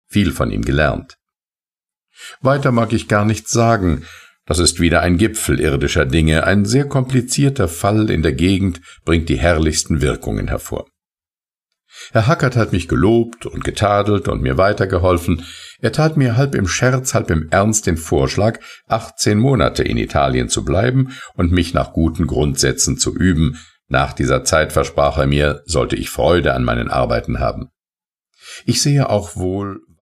viel von ihm gelernt. Weiter mag ich gar nichts sagen. Das ist wieder ein Gipfel irdischer Dinge, ein sehr komplizierter Fall in der Gegend bringt die herrlichsten Wirkungen hervor. Herr Hackert hat mich gelobt und getadelt und mir weitergeholfen. Er tat mir halb im Scherz, halb im Ernst den Vorschlag, 18 Monate in Italien zu bleiben und mich nach guten Grundsätzen zu üben. Nach dieser Zeit, versprach er mir, sollte ich Freude an meinen Arbeiten haben. Ich sehe auch wohl,